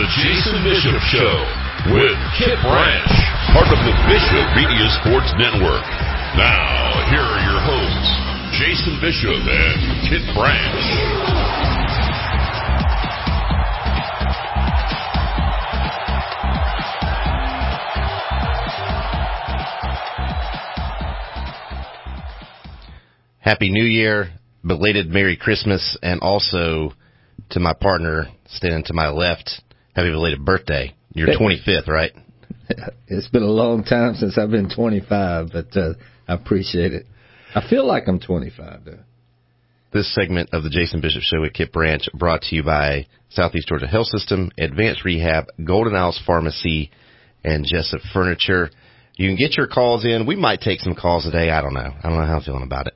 Jason Bishop Show with Kip Branch, part of the Bishop Media Sports Network. Now, here are your hosts, Jason Bishop and Kip Branch. Happy New Year, belated Merry Christmas, and also to my partner standing to my left, happy belated birthday. You're 25th, right? It's been a long time since I've been 25, but I appreciate it. I feel like I'm 25, though. This segment of the Jason Bishop Show with Kip Branch brought to you by Southeast Georgia Health System, Advanced Rehab, Golden Isles Pharmacy, and Jessup Furniture. You can get your calls in. We might take some calls today. I don't know. I don't know how I'm feeling about it.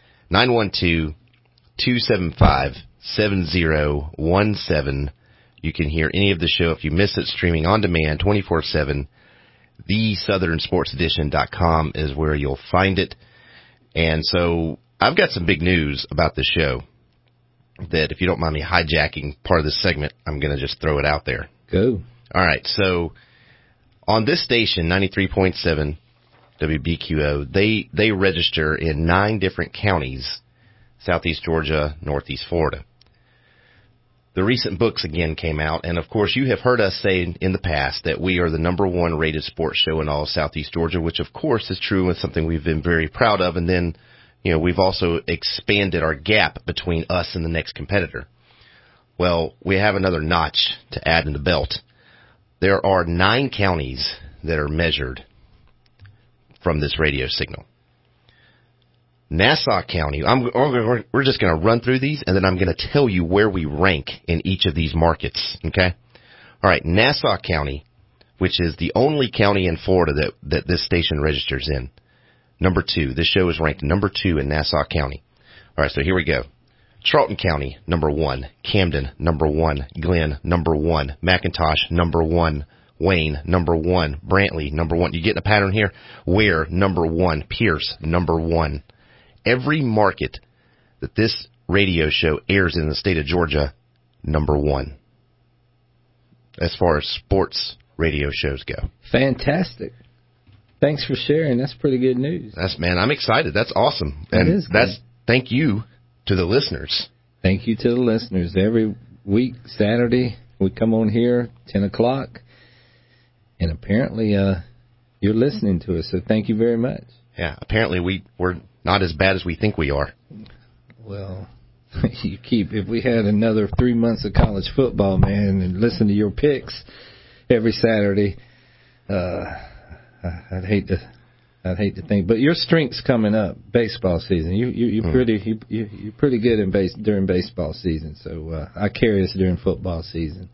912-275-7017. You can hear any of the show if you miss it, streaming on demand 24/7. TheSouthernSportsEdition.com is where you'll find it. And so I've got some big news about the show that, if you don't mind me hijacking part of this segment, I'm going to just throw it out there. Go. All right. So on this station, 93.7 WBQO, they register in 9 different counties, Southeast Georgia, Northeast Florida. The recent books again came out, and of course you have heard us say in the past that we are the #1 rated sports show in all of Southeast Georgia, which of course is true and something we've been very proud of. And then, we've also expanded our gap between us and the next competitor. Well, we have another notch to add in the belt. There are 9 counties that are measured from this radio signal. Nassau County, we're just going to run through these, and then I'm going to tell you where we rank in each of these markets, okay? All right, Nassau County, which is the only county in Florida that this station registers in, #2. This show is ranked #2 in Nassau County. All right, so here we go. Charlton County, #1. Camden, #1. Glenn, #1. McIntosh, #1. Wayne, #1. Brantley, #1. You getting a pattern here? Ware, #1. Pierce, #1. Every market that this radio show airs in the state of Georgia, #1. As far as sports radio shows go. Fantastic. Thanks for sharing. That's pretty good news. Man, I'm excited. That's awesome. And that is good. Thank you to the listeners. Thank you to the listeners. Every week, Saturday, we come on here, 10 o'clock. And apparently, you're listening to us, so thank you very much. Yeah, apparently we're not as bad as we think we are. Well, if we had another 3 months of college football, man, and listen to your picks every Saturday, I'd hate to think. But your strength's coming up, baseball season. You're pretty good during baseball season. So I carry us during football season.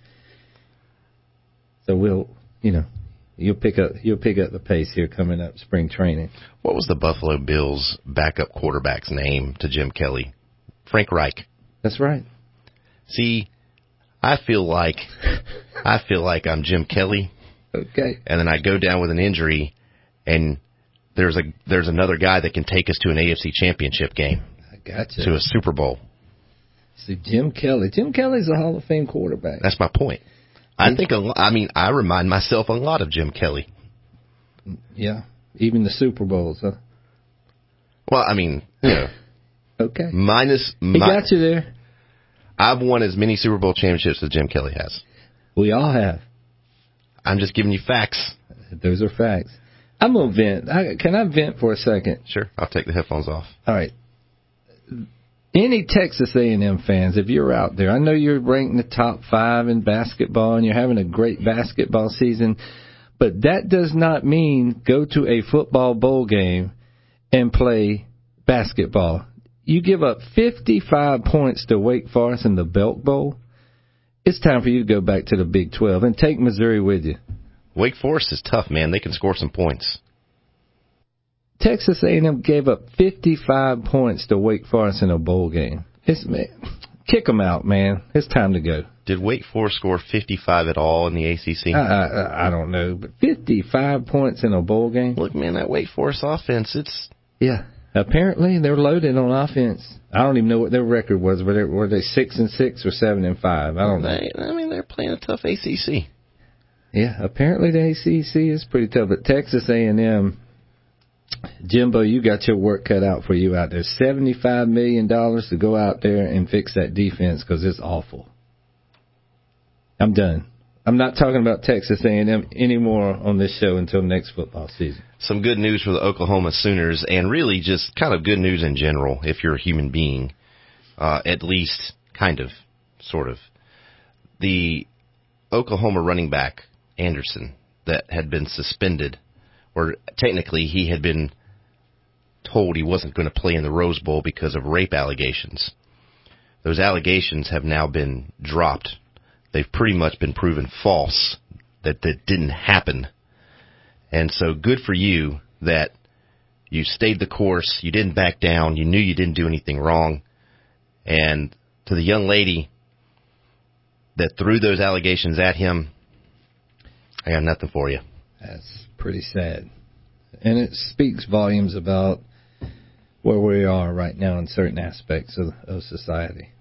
So you'll pick up the pace here coming up spring training. What was the Buffalo Bills backup quarterback's name to Jim Kelly? Frank Reich. That's right. See, I feel like I'm Jim Kelly. Okay. And then I go down with an injury, and there's another guy that can take us to an AFC Championship game. I gotcha. To a Super Bowl. See, Jim Kelly's a Hall of Fame quarterback. That's my point. I remind myself a lot of Jim Kelly. Yeah, even the Super Bowls, huh? Well, Okay. He got you there. I've won as many Super Bowl championships as Jim Kelly has. We all have. I'm just giving you facts. Those are facts. I'm going to vent. Can I vent for a second? Sure. I'll take the headphones off. All right. Any Texas A&M fans, if you're out there, I know you're ranked in the top 5 in basketball and you're having a great basketball season, but that does not mean go to a football bowl game and play basketball. You give up 55 points to Wake Forest in the Belk Bowl. It's time for you to go back to the Big 12 and take Missouri with you. Wake Forest is tough, man. They can score some points. Texas A&M gave up 55 points to Wake Forest in a bowl game. Kick them out, man. It's time to go. Did Wake Forest score 55 at all in the ACC? I don't know, but 55 points in a bowl game? Look, man, that Wake Forest offense, it's... Yeah. Apparently, they're loaded on offense. I don't even know what their record was. Were they 6-6 or 7-5? I don't know. They're playing a tough ACC. Yeah, apparently the ACC is pretty tough. But Texas A&M, Jimbo, you got your work cut out for you out there. $75 million to go out there and fix that defense because it's awful. I'm done. I'm not talking about Texas A&M anymore on this show until next football season. Some good news for the Oklahoma Sooners, and really just kind of good news in general if you're a human being, at least kind of, sort of. The Oklahoma running back, Anderson, that had been suspended, or technically he had been told he wasn't going to play in the Rose Bowl because of rape allegations. Those allegations have now been dropped. They've pretty much been proven false, that didn't happen. And so good for you that you stayed the course, you didn't back down, you knew you didn't do anything wrong. And to the young lady that threw those allegations at him, I got nothing for you. That's pretty sad. And it speaks volumes about where we are right now in certain aspects of society.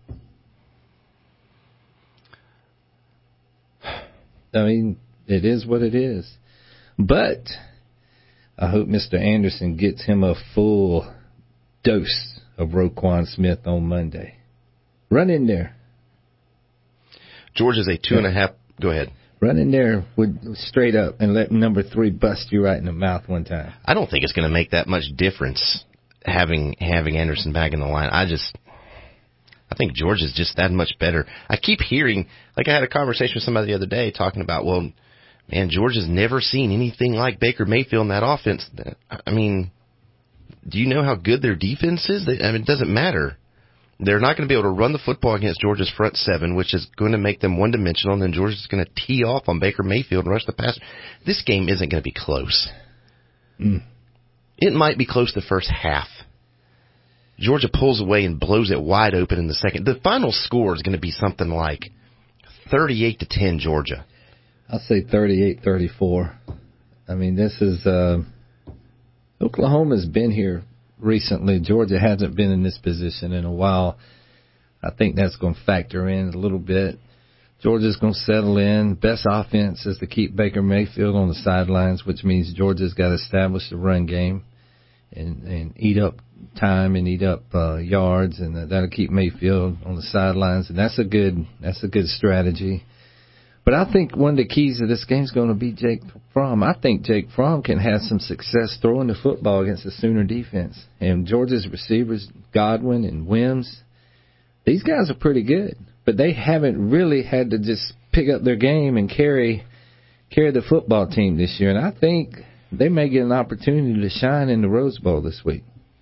I mean, it is what it is. But I hope Mr. Anderson gets him a full dose of Roquan Smith on Monday. Run in there. Georgia's a 2.5. Go ahead. Run in there straight up and let number 3 bust you right in the mouth one time. I don't think it's going to make that much difference having Anderson back in the line. I think Georgia's just that much better. I keep hearing, like I had a conversation with somebody the other day talking about, well, man, Georgia's never seen anything like Baker Mayfield in that offense. I mean, do you know how good their defense is? It doesn't matter. They're not going to be able to run the football against Georgia's front 7, which is going to make them one-dimensional, and then Georgia's going to tee off on Baker Mayfield and rush the pass. This game isn't going to be close. It might be close the first half. Georgia pulls away and blows it wide open in the second. The final score is going to be something like 38-10 Georgia. I'll say 38-34. I mean, this is Oklahoma's been here recently. Georgia hasn't been in this position in a while. I think that's going to factor in a little bit. Georgia's going to settle in. Best offense is to keep Baker Mayfield on the sidelines, which means Georgia's got to establish the run game and eat up time and eat up yards, and that'll keep Mayfield on the sidelines, and that's a good strategy. But I think one of the keys of this game is going to be Jake Fromm. I think Jake Fromm can have some success throwing the football against the Sooner defense. And Georgia's receivers, Godwin and Wims, these guys are pretty good, but they haven't really had to just pick up their game and carry the football team this year. And I think they may get an opportunity to shine in the Rose Bowl this week.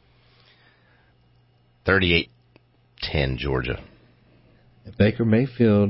38-10 Georgia. Baker Mayfield,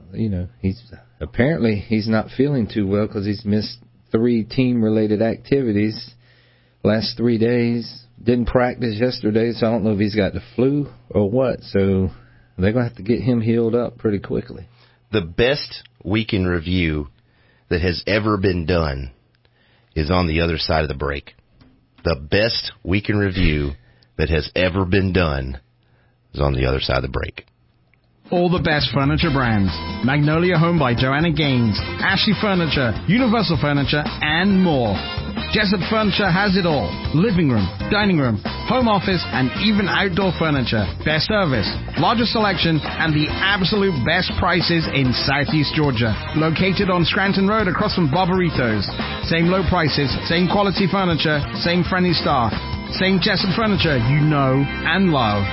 he's not feeling too well because he's missed 3 team-related activities last 3 days. Didn't practice yesterday, so I don't know if he's got the flu or what. So they're going to have to get him healed up pretty quickly. The best week in review that has ever been done is on the other side of the break. The best week in review that has ever been done is on the other side of the break. All the best furniture brands. Magnolia Home by Joanna Gaines, Ashley Furniture, Universal Furniture, and more. Jessup Furniture has it all. Living room, dining room, home office, and even outdoor furniture. Best service, largest selection, and the absolute best prices in Southeast Georgia. Located on Scranton Road across from Barbaritos. Same low prices, same quality furniture, same friendly staff. Same Jessup Furniture you know and love.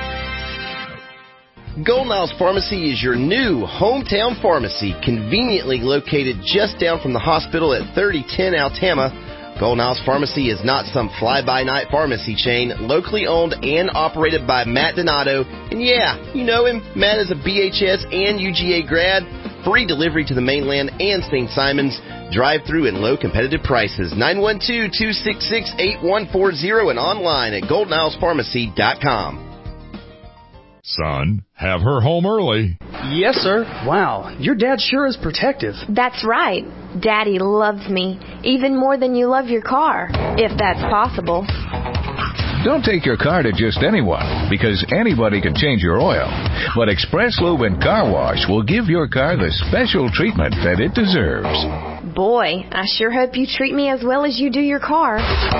Golden Isles Pharmacy is your new hometown pharmacy, conveniently located just down from the hospital at 3010 Altama. Golden Isles Pharmacy is not some fly-by-night pharmacy chain, locally owned and operated by Matt Donato. And yeah, you know him. Matt is a BHS and UGA grad. Free delivery to the mainland and St. Simons. Drive-through and low competitive prices. 912-266-8140 and online at goldenilespharmacy.com. Son, have her home early. Yes, sir. Wow, your dad sure is protective. That's right. Daddy loves me, even more than you love your car, if that's possible. Don't take your car to just anyone, because anybody can change your oil. But Express Lube and Car Wash will give your car the special treatment that it deserves. Boy, I sure hope you treat me as well as you do your car.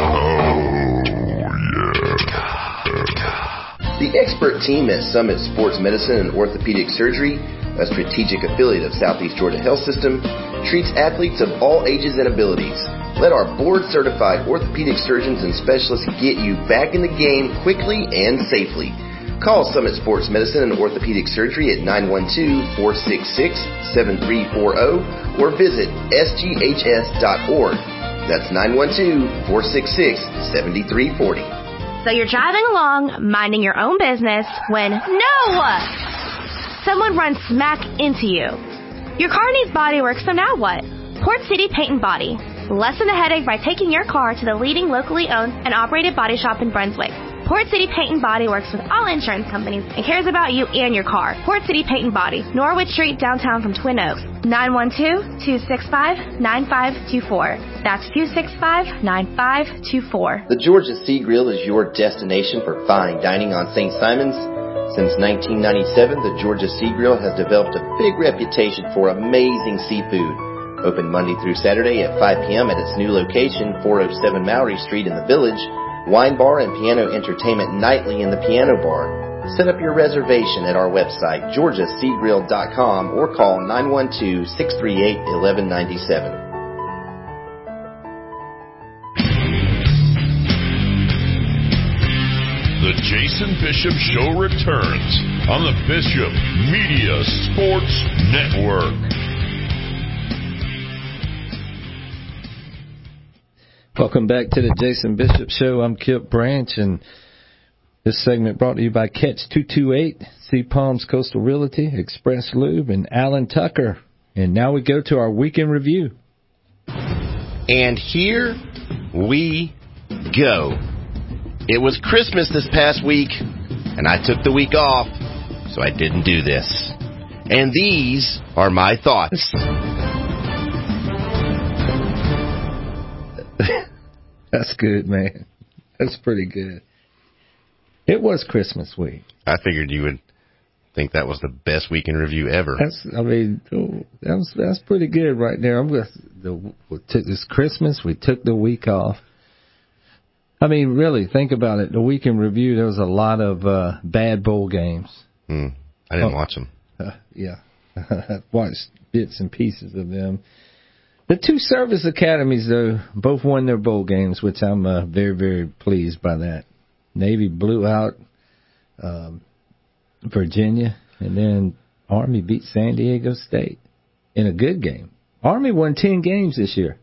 The expert team at Summit Sports Medicine and Orthopedic Surgery, a strategic affiliate of Southeast Georgia Health System, treats athletes of all ages and abilities. Let our board-certified orthopedic surgeons and specialists get you back in the game quickly and safely. Call Summit Sports Medicine and Orthopedic Surgery at 912-466-7340 or visit sghs.org. That's 912-466-7340. So you're driving along, minding your own business, when someone runs smack into you. Your car needs body work, so now what? Port City Paint and Body. Lessen the headache by taking your car to the leading locally owned and operated body shop in Brunswick. Port City Paint and Body works with all insurance companies and cares about you and your car. Port City Paint and Body, Norwood Street, downtown from Twin Oaks. 912-265-9524. That's 265-9524. The Georgia Sea Grill is your destination for fine dining on St. Simon's. Since 1997, the Georgia Sea Grill has developed a big reputation for amazing seafood. Open Monday through Saturday at 5 p.m. at its new location, 407 Mowry Street in the Village. Wine bar and piano entertainment nightly in the piano bar. Set up your reservation at our website, georgiaseagrill.com, or call 912-638-1197. The Jason Bishop Show returns on the Bishop Media Sports Network. Welcome back to the Jason Bishop Show. I'm Kip Branch, and this segment brought to you by Catch 228, Sea Palms Coastal Realty, Express Lube, and Alan Tucker. And now we go to our weekend review. And here we go. It was Christmas this past week, and I took the week off, so I didn't do this. And these are my thoughts. That's good, man. That's pretty good. It was Christmas week. I figured you would think that was the best weekend review ever. That's pretty good right there. We took this Christmas. We took the week off. I mean, really, think about it. The weekend review, there was a lot of bad bowl games. I didn't watch them. Yeah. I watched bits and pieces of them. The two service academies, though, both won their bowl games, which I'm very, very pleased by that. Navy blew out Virginia, and then Army beat San Diego State in a good game. Army won 10 games this year.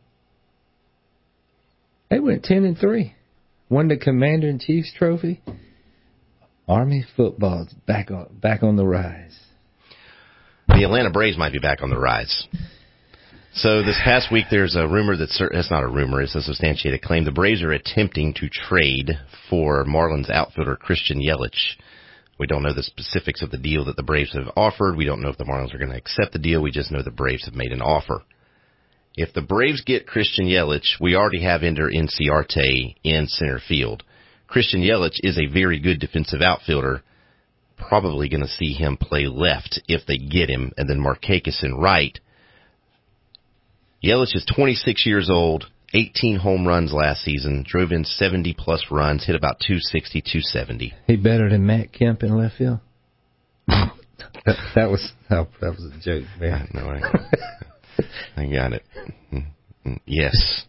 They went 10-3. Won the Commander-in-Chief's trophy. Army football's back on the rise. The Atlanta Braves might be back on the rise. So this past week, there's a rumor it's not a rumor, it's a substantiated claim. The Braves are attempting to trade for Marlins outfielder Christian Yelich. We don't know the specifics of the deal that the Braves have offered. We don't know if the Marlins are going to accept the deal. We just know the Braves have made an offer. If the Braves get Christian Yelich, we already have Ender Inciarte in center field. Christian Yelich is a very good defensive outfielder. Probably going to see him play left if they get him, and then Markakis in right. Yelich is 26 years old, 18 home runs last season, drove in 70-plus runs, hit about 260, 270. He better than Matt Kemp in left field? that was a joke, man. No, I got it. Yes.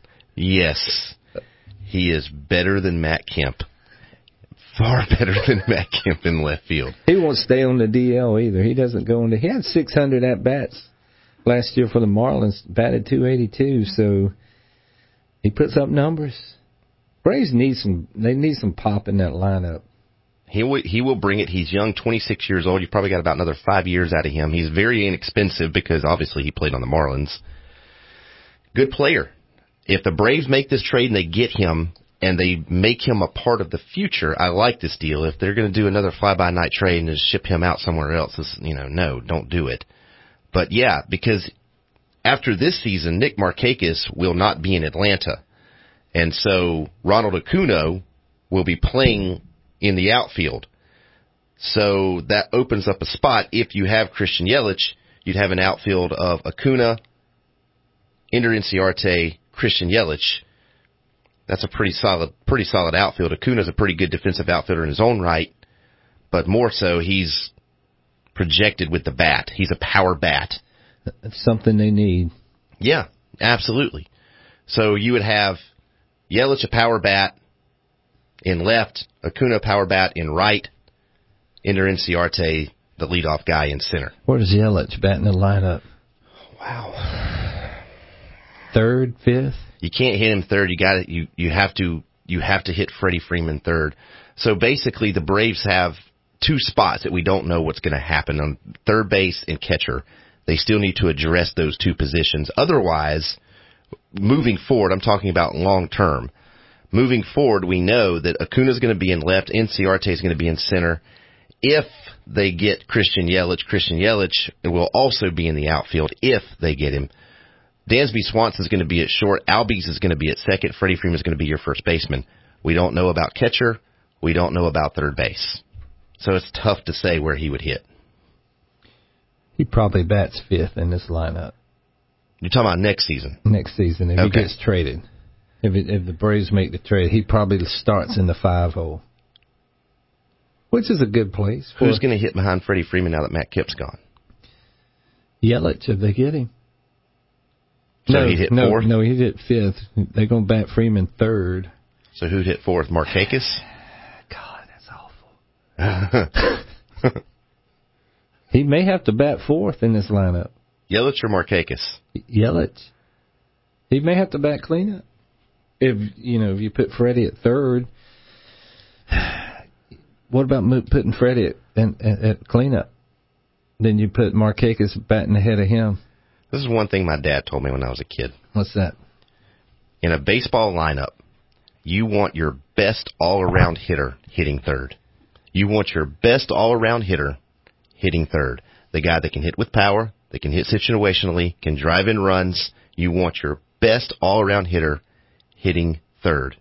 He is better than Matt Kemp. Far better than Matt Kemp in left field. He won't stay on the DL either. He doesn't go on he had 600 at-bats. Last year for the Marlins, batted .282, so he puts up numbers. Braves need some pop in that lineup. He will bring it. He's young, 26 years old. You've probably got about another 5 years out of him. He's very inexpensive because obviously he played on the Marlins. Good player. If the Braves make this trade and they get him and they make him a part of the future, I like this deal. If they're going to do another fly-by-night trade and just ship him out somewhere else, no, don't do it. But, yeah, because after this season, Nick Markakis will not be in Atlanta. And so Ronald Acuña will be playing in the outfield. So that opens up a spot. If you have Christian Yelich, you'd have an outfield of Acuna, Ender Inciarte, Christian Yelich. That's a pretty solid outfield. Acuna's a pretty good defensive outfielder in his own right, but more so he's projected with the bat. He's a power bat. That's something they need. Yeah, absolutely. So you would have Yelich a power bat in left, Acuna power bat in right, Ender Inciarte the leadoff guy in center. Where's Yelich batting the lineup? Wow. Third, fifth? You can't hit him third. You have to hit Freddie Freeman third. So basically the Braves have two spots that we don't know what's going to happen on third base and catcher. They still need to address those two positions. Otherwise, moving forward, I'm talking about long term. Moving forward, we know that Acuna's going to be in left, Inciarte is going to be in center. If they get Christian Yelich will also be in the outfield if they get him. Dansby Swanson's going to be at short. Albies is going to be at second. Freddie Freeman is going to be your first baseman. We don't know about catcher. We don't know about third base. So it's tough to say where he would hit. He probably bats fifth in this lineup. You're talking about next season? Next season, if he gets traded. If the Braves make the trade, he probably starts in the 5-hole. Which is a good place. Who's going to hit behind Freddie Freeman now that Matt Kip's gone? Yelich, if they get him. So he'd hit fourth? No, he'd hit fifth. They're going to bat Freeman third. So who'd hit fourth? Markakis? God, that's awful. He may have to bat fourth in this lineup. Yelich or Markakis? Yelich. He may have to bat cleanup. If you put Freddie at third, what about putting Freddie at cleanup? Then you put Markakis batting ahead of him. This is one thing my dad told me when I was a kid. What's that? In a baseball lineup, you want your best all-around hitter hitting third. You want your best all-around hitter hitting third. The guy that can hit with power, that can hit situationally, can drive in runs. You want your best all-around hitter hitting third.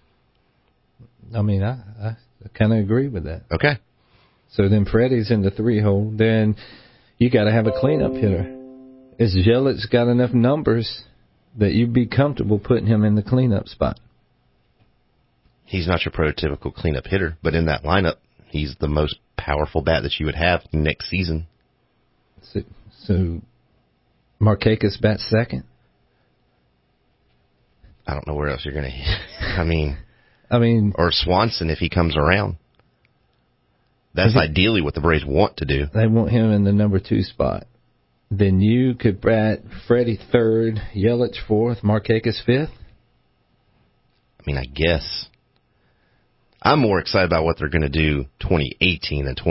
I mean, I kind of agree with that. Okay. So then Freddie's in the 3-hole. Then you got to have a cleanup hitter. Is Yelich got enough numbers that you'd be comfortable putting him in the cleanup spot? He's not your prototypical cleanup hitter, but in that lineup, he's the most powerful bat that you would have next season. So Markakis bats second? I don't know where else you're going to hit. I mean, or Swanson if he comes around. That's ideally what the Braves want to do. They want him in the number 2 spot. Then you could bat Freddie third, Yelich fourth, Markakis fifth? I mean, I guess. I'm more excited about what they're going to do 2019 than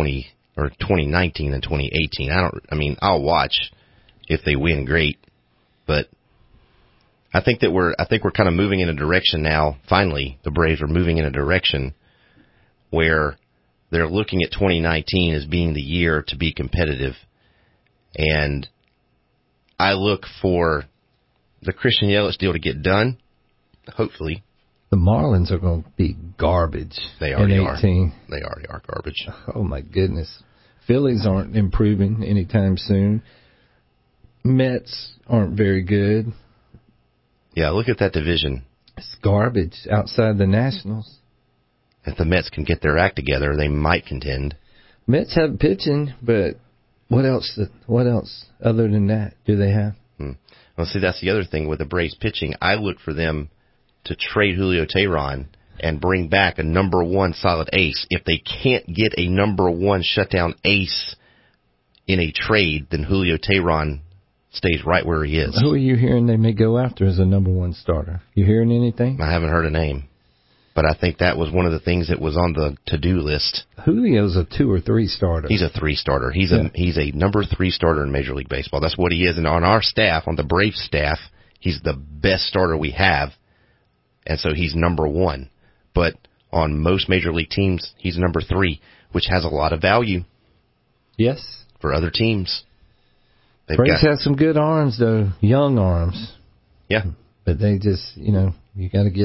2018. I'll watch if they win, great. But I think we're kind of moving in a direction now. Finally, the Braves are moving in a direction where they're looking at 2019 as being the year to be competitive. And I look for the Christian Yelich deal to get done, hopefully. The Marlins are going to be garbage. They already are. They already are garbage. Oh, my goodness. Phillies aren't improving anytime soon. Mets aren't very good. Yeah, look at that division. It's garbage outside the Nationals. If the Mets can get their act together, they might contend. Mets have pitching, but what else other than that do they have? Well, see, that's the other thing with the Braves pitching. I look for them to trade Julio Teheran and bring back a number 1 solid ace. If they can't get a number 1 shutdown ace in a trade, then Julio Teheran stays right where he is. Who are you hearing they may go after as a number 1 starter? You hearing anything? I haven't heard a name. But I think that was one of the things that was on the to-do list. Julio's a 2 or 3 starter. He's a 3 starter. He's a number 3 starter in Major League Baseball. That's what he is. And on our staff, on the Braves staff, he's the best starter we have. And so he's number 1. But on most Major League teams, he's number 3, which has a lot of value. Yes. For other teams. Braves have some good arms, though. Young arms. Yeah. But they just, you got to get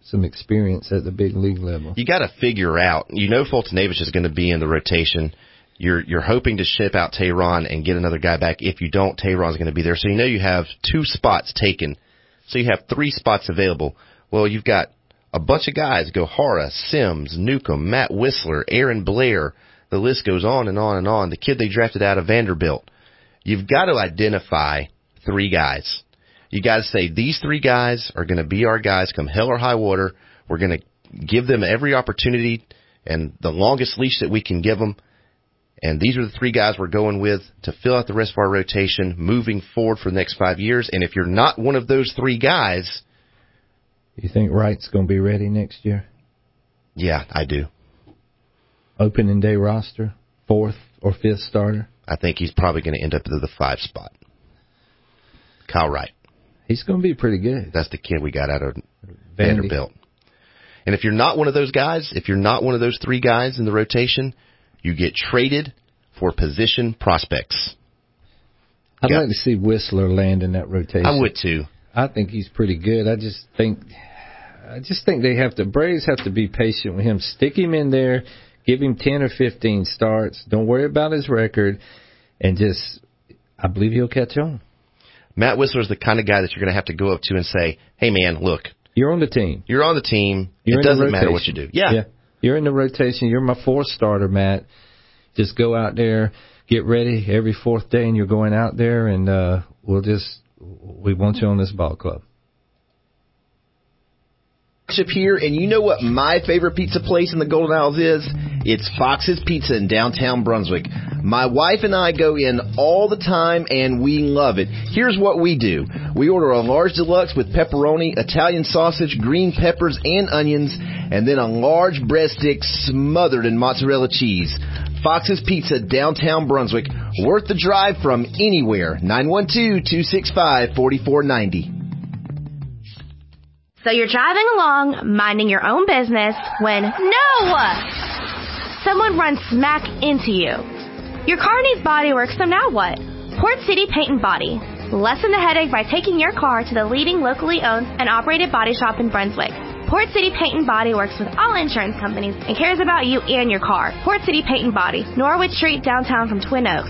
some experience at the big league level. You got to figure out. Fultonavich is going to be in the rotation. You're hoping to ship out Tehran and get another guy back. If you don't, Tehran's going to be there. So you have 2 spots taken. So you have 3 spots available. Well, you've got a bunch of guys: Gohara, Sims, Newcomb, Matt Whistler, Aaron Blair. The list goes on and on and on. The kid they drafted out of Vanderbilt. You've got to identify 3 guys. You got to say, these 3 guys are going to be our guys come hell or high water. We're going to give them every opportunity and the longest leash that we can give them. And these are the 3 guys we're going with to fill out the rest of our rotation moving forward for the next 5 years. And if you're not one of those 3 guys... You think Wright's going to be ready next year? Yeah, I do. Opening day roster, 4th or 5th starter? I think he's probably going to end up at the 5 spot. Kyle Wright. He's going to be pretty good. That's the kid we got out of Vanderbilt. And if you're not one of those guys, if you're not one of those 3 guys in the rotation, you get traded for position prospects. I'd like to see Whistler land in that rotation. I would too. I think he's pretty good. I just think Braves have to be patient with him. Stick him in there, give him 10 or 15 starts. Don't worry about his record, and I believe he'll catch on. Matt Whistler is the kind of guy that you're going to have to go up to and say, "Hey, man, look, you're on the team. You're on the team. It doesn't matter what you do." Yeah. You're in the rotation. You're my 4th starter, Matt. Just go out there, get ready every 4th day, and you're going out there, and we want you on this ball club. Here, and you know what my favorite pizza place in the Golden Isles is? It's Fox's Pizza in downtown Brunswick. My wife and I go in all the time, and we love it. Here's what we do. We order a large deluxe with pepperoni, Italian sausage, green peppers, and onions, and then a large breadstick smothered in mozzarella cheese. Fox's Pizza, downtown Brunswick. Worth the drive from anywhere. 912-265-4490. So you're driving along, minding your own business, when someone runs smack into you. Your car needs body work, so now what? Port City Paint and Body. Lessen the headache by taking your car to the leading locally owned and operated body shop in Brunswick. Port City Paint and Body works with all insurance companies and cares about you and your car. Port City Paint and Body, Norwood Street, downtown from Twin Oaks.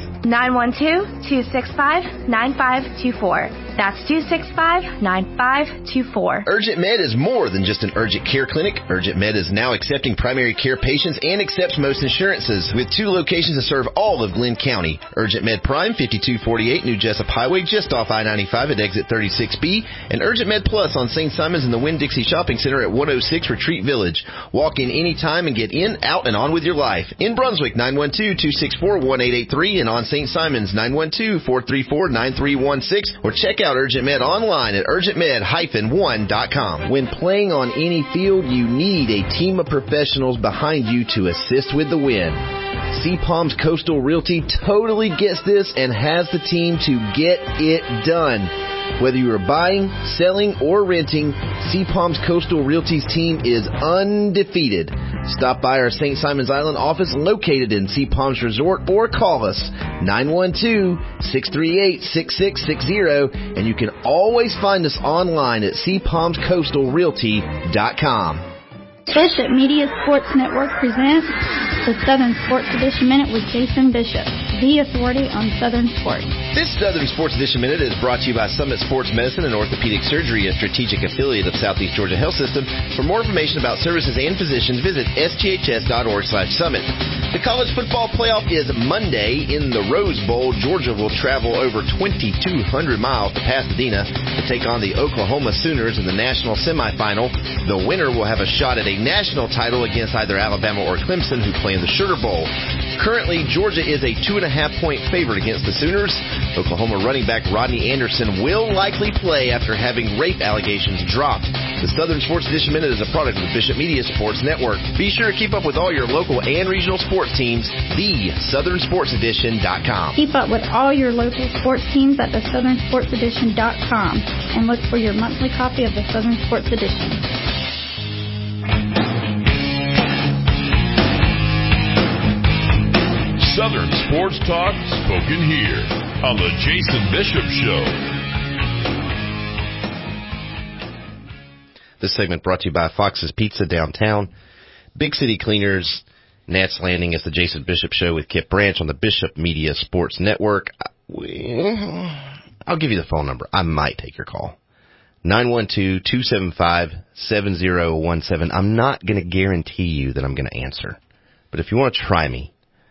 912-265-9524. That's 265-9524. Urgent Med is more than just an urgent care clinic. Urgent Med is now accepting primary care patients and accepts most insurances, with 2 locations to serve all of Glenn County. Urgent Med Prime, 5248 New Jessup Highway, just off I-95 at exit 36B, and Urgent Med Plus on St. Simons in the Winn-Dixie Shopping Center at 106 Retreat Village. Walk in anytime and get in, out, and on with your life. In Brunswick, 912-264-1883, and on St. Simons, 912-434-9316, or check out Urgent Med online at urgentmed-1.com. When playing on any field, you need a team of professionals behind you to assist with the win. Sea Palms Coastal Realty totally gets this and has the team to get it done. Whether you are buying, selling, or renting, Sea Palms Coastal Realty's team is undefeated. Stop by our St. Simons Island office located in Sea Palms Resort or call us 912-638-6660, and you can always find us online at seapalmscoastalrealty.com. Bishop Media Sports Network presents the Southern Sports Edition Minute with Jason Bishop, the authority on Southern sports. This Southern Sports Edition Minute is brought to you by Summit Sports Medicine and Orthopedic Surgery, a strategic affiliate of Southeast Georgia Health System. For more information about services and physicians, visit sghs.org/summit. The college football playoff is Monday in the Rose Bowl. Georgia will travel over 2,200 miles to Pasadena to take on the Oklahoma Sooners in the national semifinal. The winner will have a shot at a national title against either Alabama or Clemson, who play in the Sugar Bowl. Currently, Georgia is a 2.5-point favorite against the Sooners. Oklahoma running back Rodney Anderson will likely play after having rape allegations dropped. The Southern Sports Edition Minute is a product of the Bishop Media Sports Network. Be sure to keep up with all your local and regional sports teams. TheSouthernSportsEdition.com. Keep up with all your local sports teams at TheSouthernSportsEdition.com and look for your monthly copy of the Southern Sports Edition. Southern Sports Talk spoken here on the Jason Bishop Show. This segment brought to you by Fox's Pizza downtown, Big City Cleaners, Nats Landing. It's the Jason Bishop Show with Kip Branch on the Bishop Media Sports Network. I'll give you the phone number. I might take your call. 912-275-7017. I'm not going to guarantee you that I'm going to answer. But if you want to try me,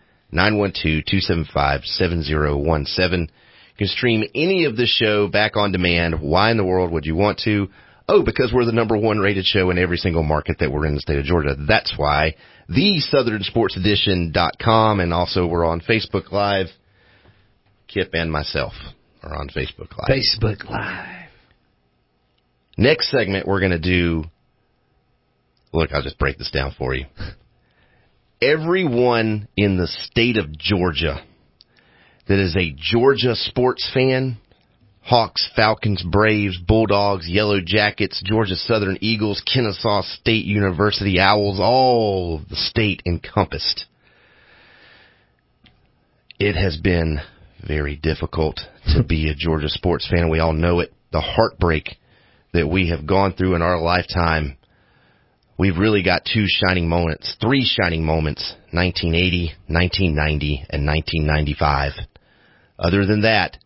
912-275-7017. You can stream any of this show back on demand. Why in the world would you want to? Oh, because we're the number one rated show in every single market that we're in the state of Georgia. That's why. TheSouthernSportsEdition.com, and also we're on Facebook Live. Kip and myself are on Facebook Live. Facebook Live. Next segment we're going to do, look, I'll just break this down for you. Everyone in the state of Georgia that is a Georgia sports fan, Hawks, Falcons, Braves, Bulldogs, Yellow Jackets, Georgia Southern Eagles, Kennesaw State University Owls, all of the state encompassed. It has been very difficult to be a Georgia sports fan. We all know it. The heartbreak that we have gone through in our lifetime. We've really got three shining moments, 1980, 1990, and 1995. Other than that,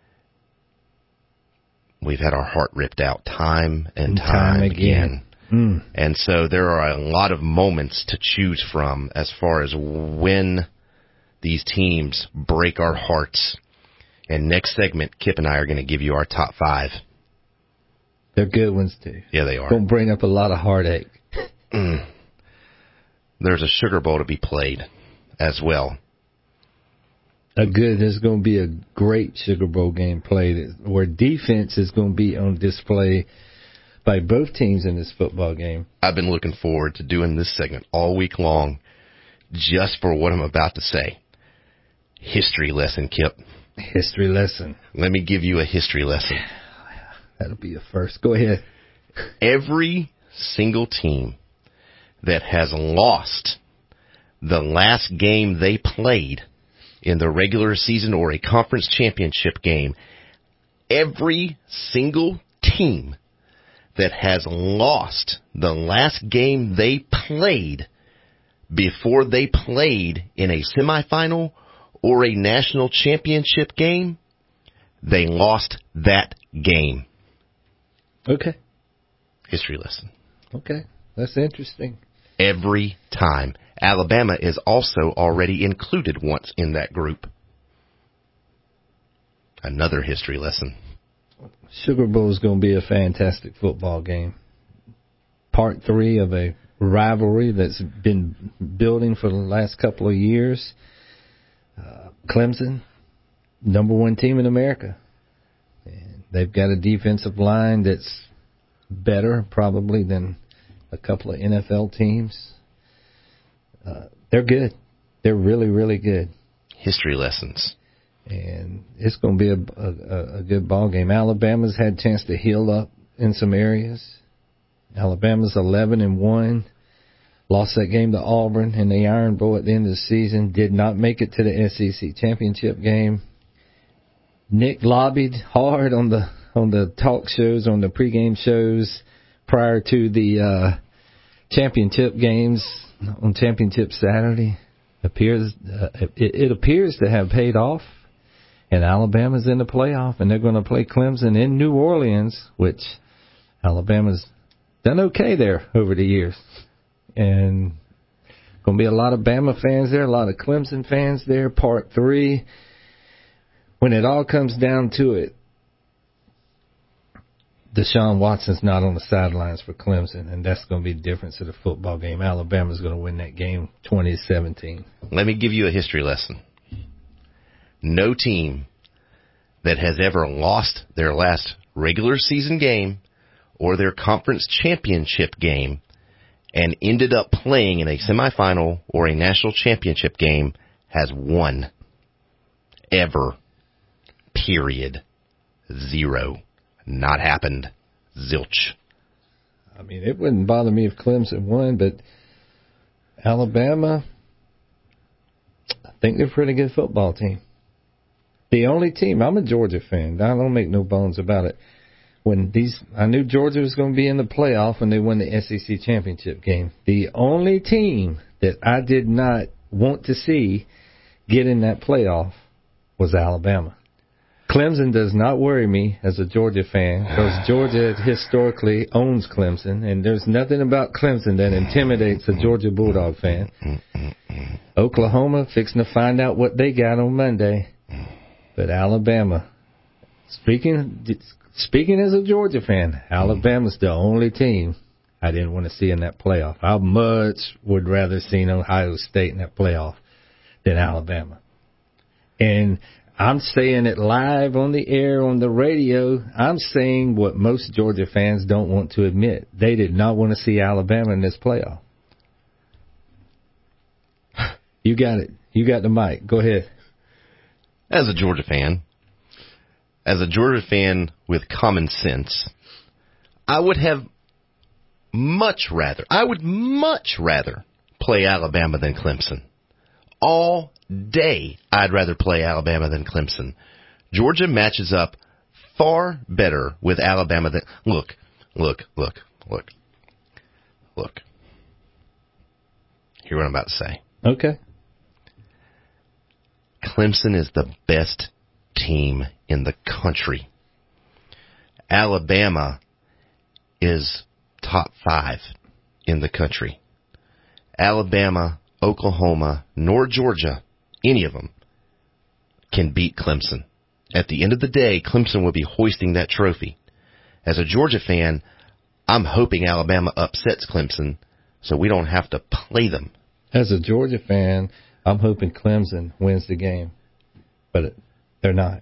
we've had our heart ripped out time and time again. And so there are a lot of moments to choose from as far as when these teams break our hearts. And next segment, Kip and I are going to give you our top 5. They're good ones, too. Yeah, they are. Going to bring up a lot of heartache. There's a Sugar Bowl to be played as well. There's going to be a great Sugar Bowl game played where defense is going to be on display by both teams in this football game. I've been looking forward to doing this segment all week long just for what I'm about to say. History lesson, Kip. History lesson. Let me give you a history lesson. That'll be a first. Go ahead. Every single team that has lost the last game they played in the regular season or a conference championship game, every single team that has lost the last game they played before they played in a semifinal or a national championship game, they lost that game. Okay. History lesson. Okay. That's interesting. Every time. Alabama is also already included once in that group. Another history lesson. Sugar Bowl is going to be a fantastic football game. Part 3 of a rivalry that's been building for the last couple of years. Clemson, number 1 team in America. And they've got a defensive line that's better probably than a couple of NFL teams. They're good. They're really, really good. History lessons. And it's going to be a good ball game. Alabama's had a chance to heal up in some areas. Alabama's 11-1. Lost that game to Auburn in the Iron Bowl at the end of the season. Did not make it to the SEC championship game. Nick lobbied hard on the talk shows, on the pregame shows prior to the championship games on Championship Saturday. It appears to have paid off, and Alabama's in the playoff, and they're going to play Clemson in New Orleans, which Alabama's done okay there over the years. And going to be a lot of Bama fans there, a lot of Clemson fans there. Part 3, when it all comes down to it, Deshaun Watson's not on the sidelines for Clemson, and that's going to be the difference of the football game. Alabama's going to win that game 20-17. Let me give you a history lesson. No team that has ever lost their last regular season game or their conference championship game and ended up playing in a semifinal or a national championship game has won. Ever. Period. 0. Not happened. Zilch. I mean, it wouldn't bother me if Clemson won, but Alabama, I think they're a pretty good football team. The only team, I'm a Georgia fan. I don't make no bones about it. I knew Georgia was going to be in the playoff when they won the SEC championship game. The only team that I did not want to see get in that playoff was Alabama. Clemson does not worry me as a Georgia fan because Georgia historically owns Clemson, and there's nothing about Clemson that intimidates a Georgia Bulldog fan. Oklahoma fixing to find out what they got on Monday. But Alabama, speaking as a Georgia fan, Alabama's the only team I didn't want to see in that playoff. I much would rather see Ohio State in that playoff than Alabama. And I'm saying it live on the air, on the radio. I'm saying what most Georgia fans don't want to admit. They did not want to see Alabama in this playoff. You got it. You got the mic. Go ahead. As a Georgia fan with common sense, I would much rather play Alabama than Clemson. All day, I'd rather play Alabama than Clemson. Georgia matches up far better with Alabama than... Look. Hear what I'm about to say. Okay. Clemson is the best team in the country. Alabama is top 5 in the country. Alabama, Oklahoma, nor Georgia, any of them, can beat Clemson. At the end of the day, Clemson will be hoisting that trophy. As a Georgia fan, I'm hoping Alabama upsets Clemson so we don't have to play them. As a Georgia fan, I'm hoping Clemson wins the game, but they're not.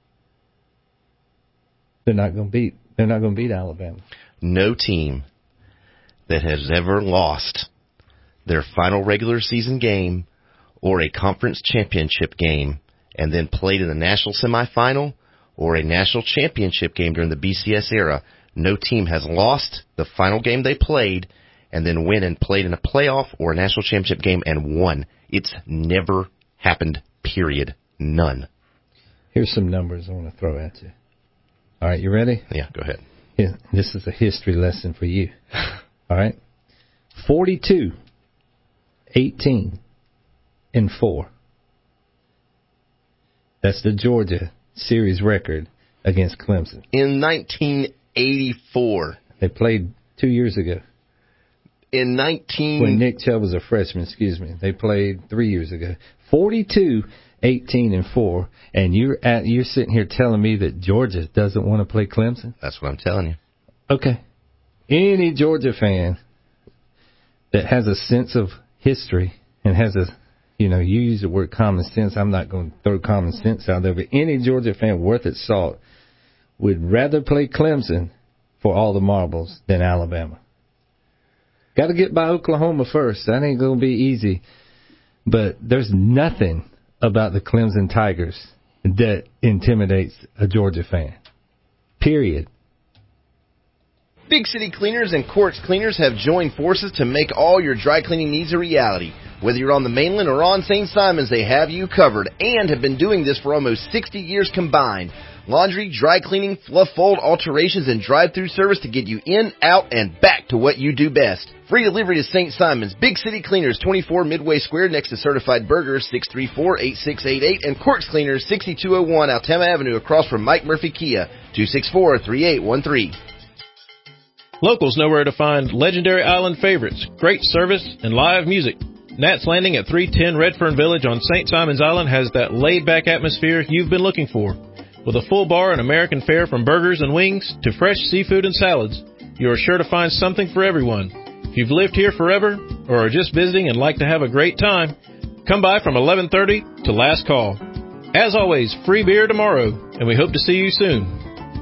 They're not going to beat Alabama. No team that has ever lost their final regular season game or a conference championship game and then played in the national semifinal or a national championship game during the BCS era, no team has lost the final game they played and then went and played in a playoff or a national championship game and won. It's never happened, period. None. Here's some numbers I want to throw at you. All right, you ready? Yeah, go ahead. Yeah, this is a history lesson for you. All right? 42, 18, and 4. That's the Georgia series record against Clemson. In 1984. They played 2 years ago. When Nick Chubb was a freshman, They played 3 years ago. 42, 18, and 4. And you're sitting here telling me that Georgia doesn't want to play Clemson? That's what I'm telling you. Okay. Any Georgia fan that has a sense of history and has you use the word common sense. I'm not going to throw common sense out there, but any Georgia fan worth its salt would rather play Clemson for all the marbles than Alabama. Got to get by Oklahoma first. That ain't going to be easy. But there's nothing about the Clemson Tigers that intimidates a Georgia fan. Period. Big City Cleaners and Quartz Cleaners have joined forces to make all your dry cleaning needs a reality. Whether you're on the mainland or on St. Simons, they have you covered and have been doing this for almost 60 years combined. Laundry, dry cleaning, fluff fold, alterations, and drive-through service to get you in, out, and back to what you do best. Free delivery to St. Simons. Big City Cleaners, 24 Midway Square next to Certified Burgers, 634-8688, and Quartz Cleaners, 6201 Altama Avenue across from Mike Murphy Kia, 264-3813. Locals know where to find legendary island favorites, great service, and live music. Nat's Landing at 310 Redfern Village on St. Simons Island has that laid-back atmosphere you've been looking for. With a full bar and American fare from burgers and wings to fresh seafood and salads, you are sure to find something for everyone. If you've lived here forever or are just visiting and like to have a great time, come by from 11:30 to last call. As always, free beer tomorrow, and we hope to see you soon.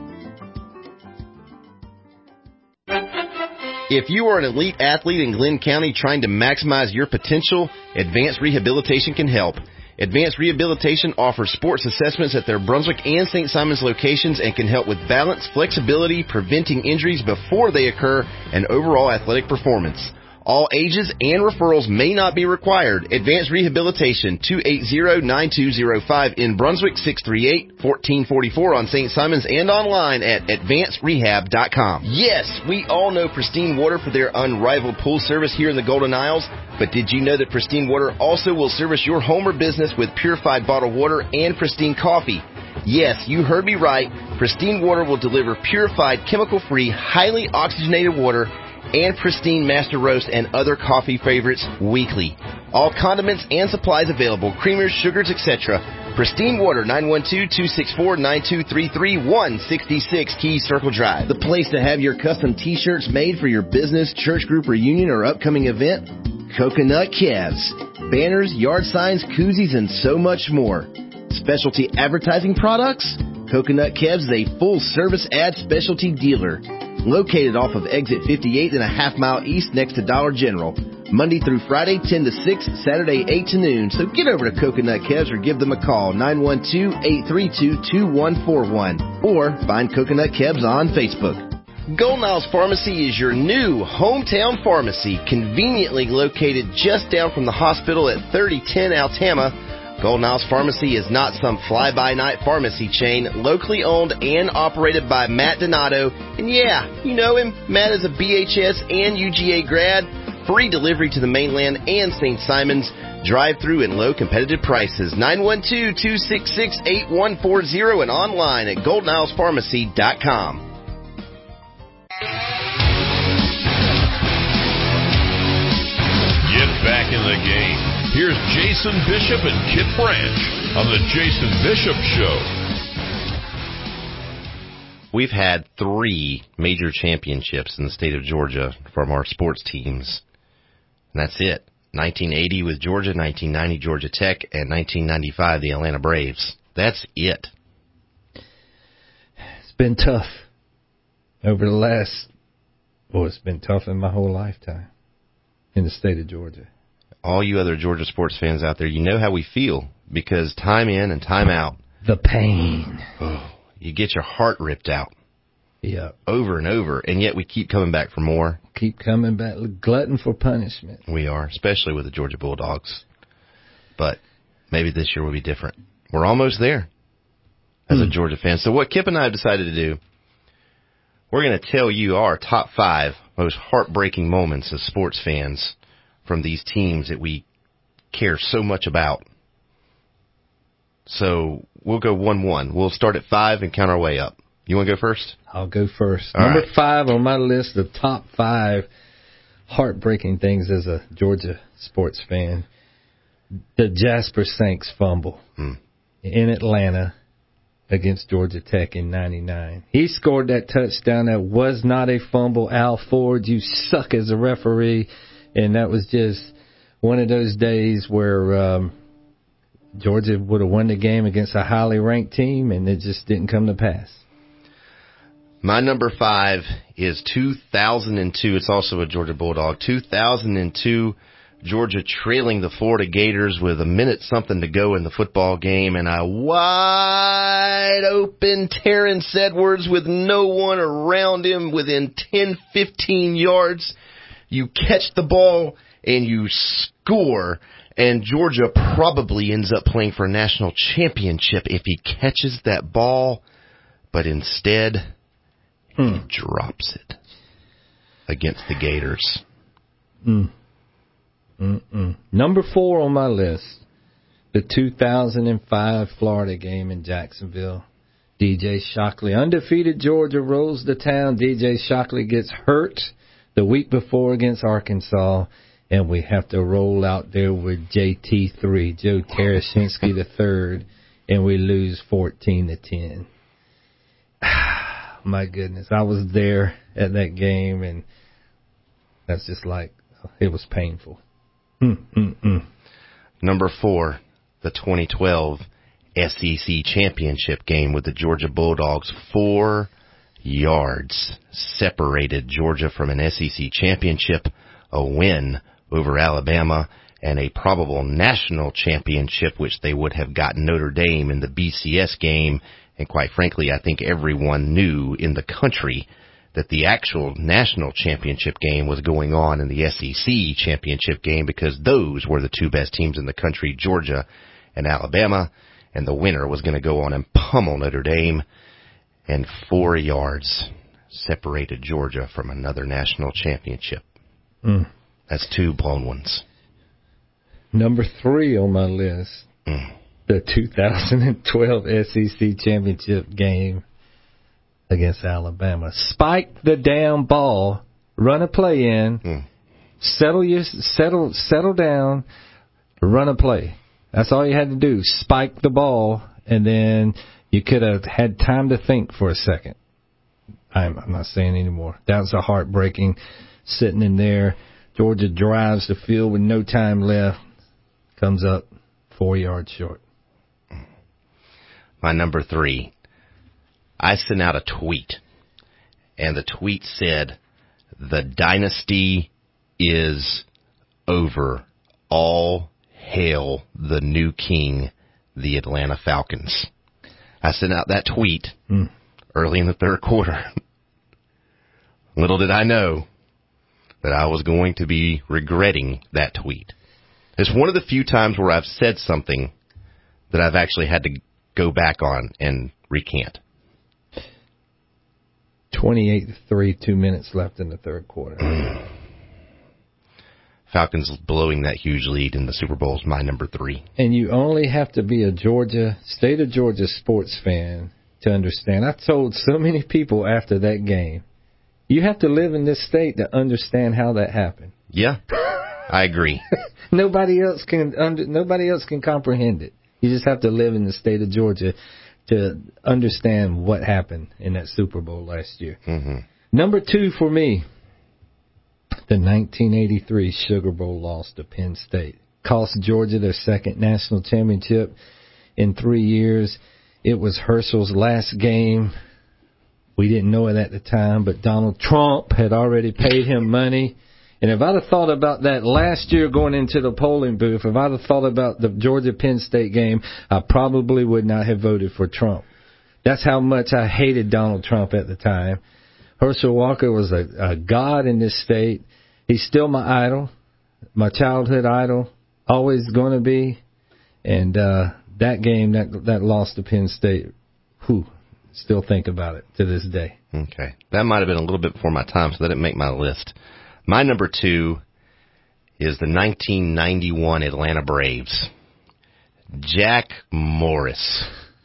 If you are an elite athlete in Glenn County trying to maximize your potential, Advanced Rehabilitation can help. Advanced Rehabilitation offers sports assessments at their Brunswick and St. Simons locations and can help with balance, flexibility, preventing injuries before they occur, and overall athletic performance. All ages and referrals may not be required. Advanced Rehabilitation, 280-9205 in Brunswick, 638-1444 on St. Simons, and online at advancedrehab.com. Yes, we all know Pristine Water for their unrivaled pool service here in the Golden Isles, but did you know that Pristine Water also will service your home or business with purified bottled water and pristine coffee? Yes, you heard me right. Pristine Water will deliver purified, chemical-free, highly oxygenated water and pristine Master Roast and other coffee favorites weekly. All condiments and supplies available, creamers, sugars, etc. Pristine Water, 912-264-9233, 166 Key Circle Drive. The place to have your custom T-shirts made for your business, church group reunion, or upcoming event? Coconut Calves. Banners, yard signs, koozies, and so much more. Specialty advertising products? Coconut Calves is a full-service ad specialty dealer. Located off of exit 58 and a half mile east next to Dollar General. Monday through Friday, 10 to 6, Saturday, 8 to noon. So get over to Coconut Calves or give them a call, 912-832-2141. Or find Coconut Calves on Facebook. Golden Isles Pharmacy is your new hometown pharmacy, conveniently located just down from the hospital at 3010 Altama. Golden Isles Pharmacy is not some fly-by-night pharmacy chain, locally owned and operated by Matt Donato. And yeah, you know him. Matt is a BHS and UGA grad. Free delivery to the mainland and St. Simons. Drive-through and low competitive prices. 912-266-8140 and online at goldenilespharmacy.com. Get back in the game. Here's Jason Bishop and Kit Branch on the Jason Bishop Show. We've had 3 major championships in the state of Georgia from our sports teams. And that's it. 1980 with Georgia, 1990 Georgia Tech, and 1995 the Atlanta Braves. That's it. It's been tough over the last, it's been tough in my whole lifetime in the state of Georgia. All you other Georgia sports fans out there, you know how we feel, because time in and time out, the pain. You get your heart ripped out. Yeah. Over and over, and yet we keep coming back for more. Keep coming back, glutton for punishment. We are, especially with the Georgia Bulldogs. But maybe this year will be different. We're almost there as a Georgia fan. So what Kip and I have decided to do, we're going to tell you our top 5 most heartbreaking moments as sports fans from these teams that we care so much about. So we'll go 1-1. We'll start at 5 and count our way up. You want to go first? I'll go first. All Number right. 5 on my list of top 5 heartbreaking things as a Georgia sports fan. The Jasper Sanks fumble in Atlanta against Georgia Tech in 99. He scored that touchdown that was not a fumble. Al Ford, you suck as a referee. And that was just one of those days where Georgia would have won the game against a highly ranked team, and it just didn't come to pass. My number 5 is 2002. It's also a Georgia Bulldog. 2002, Georgia trailing the Florida Gators with a minute something to go in the football game, and a wide open Terrence Edwards with no one around him within 10, 15 yards. You catch the ball and you score, and Georgia probably ends up playing for a national championship if he catches that ball, but instead he drops it against the Gators. Number 4 on my list, the 2005 Florida game in Jacksonville. DJ Shockley, undefeated Georgia, rolls to town. DJ Shockley gets hurt the week before against Arkansas, and we have to roll out there with JT3, Joe Tereshinski III, and we lose 14-10. My goodness, I was there at that game, and that's just like, it was painful. Number 4, the 2012 SEC championship game with the Georgia Bulldogs. 4 yards separated Georgia from an SEC championship, a win over Alabama, and a probable national championship, which they would have gotten Notre Dame in the BCS game. And quite frankly, I think everyone knew in the country that the actual national championship game was going on in the SEC championship game, because those were the two best teams in the country, Georgia and Alabama, and the winner was going to go on and pummel Notre Dame, and 4 yards separated Georgia from another national championship. That's 2 blown ones. Number 3 on my list, the 2012 SEC championship game against Alabama. Spike the damn ball, run a play in, settle down, run a play. That's all you had to do. Spike the ball, and then you could have had time to think for a second. I'm not saying anymore. That was a heartbreaking sitting in there. Georgia drives the field with no time left. Comes up 4 yards short. My number 3. I sent out a tweet, and the tweet said, "The dynasty is over. All hail the new king, the Atlanta Falcons." I sent out that tweet early in the third quarter. Little did I know that I was going to be regretting that tweet. It's one of the few times where I've said something that I've actually had to go back on and recant. 28-3, 2 minutes left in the third quarter. Falcons blowing that huge lead in the Super Bowl is my number 3. And you only have to be a state of Georgia sports fan to understand. I told so many people after that game, you have to live in this state to understand how that happened. Yeah, I agree. Nobody else can comprehend it. You just have to live in the state of Georgia to understand what happened in that Super Bowl last year. Number 2 for me, the 1983 Sugar Bowl loss to Penn State. Cost Georgia their second national championship in 3 years. It was Herschel's last game. We didn't know it at the time, but Donald Trump had already paid him money. And if I'd have thought about that last year going into the polling booth, if I'd have thought about the Georgia-Penn State game, I probably would not have voted for Trump. That's how much I hated Donald Trump at the time. Herschel Walker was a god in this state. He's still my idol, my childhood idol, always going to be. And that game, that loss to Penn State, still think about it to this day. Okay. That might have been a little bit before my time, so that didn't make my list. My number 2 is the 1991 Atlanta Braves. Jack Morris.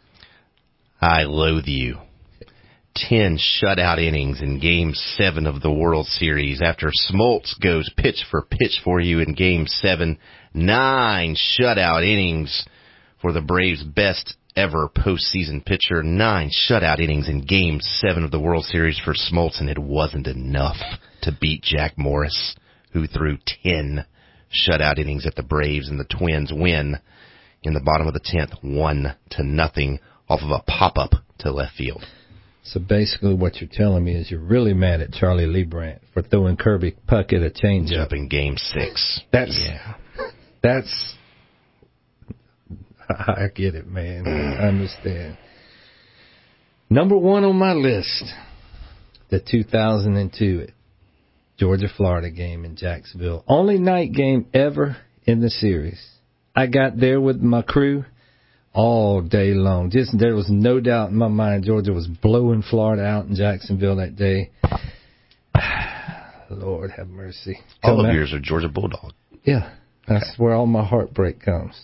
I loathe you. 10 shutout innings in Game 7 of the World Series after Smoltz goes pitch for you in Game 7. 9 shutout innings for the Braves' best ever postseason pitcher. 9 shutout innings in Game 7 of the World Series for Smoltz, and it wasn't enough to beat Jack Morris, who threw 10 shutout innings at the Braves, and the Twins win in the bottom of the 10th, 1-0, off of a pop-up to left field. So basically what you're telling me is you're really mad at Charlie Leibrandt for throwing Kirby Puckett a changeup in Game 6. That's I get it, man. I understand. Number 1 on my list, the 2002 Georgia-Florida game in Jacksonville. Only night game ever in the series. I got there with my crew all day long. There was no doubt in my mind Georgia was blowing Florida out in Jacksonville that day. Lord have mercy. All of yours are Georgia Bulldog. Yeah, that's where all my heartbreak comes.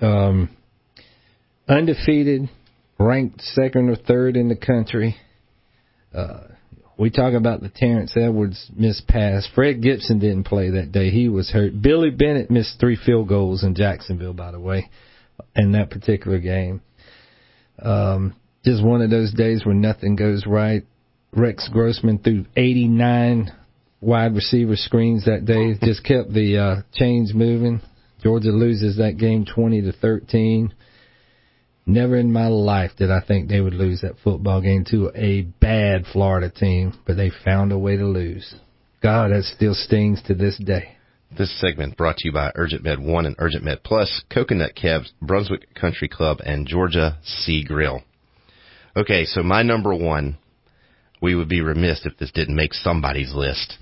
Undefeated, ranked second or third in the country. We talk about the Terrence Edwards missed pass. Fred Gibson didn't play that day. He was hurt. Billy Bennett missed 3 field goals in Jacksonville, by the way, in that particular game. Just one of those days where nothing goes right. Rex Grossman threw 89 wide receiver screens that day. Just kept the chains moving. Georgia loses that game 20-13. Never in my life did I think they would lose that football game to a bad Florida team, but they found a way to lose. God, that still stings to this day. This segment brought to you by Urgent Med 1 and Urgent Med Plus, Coconut Kebs, Brunswick Country Club, and Georgia Sea Grill. Okay, so my number 1 we would be remiss if this didn't make somebody's list.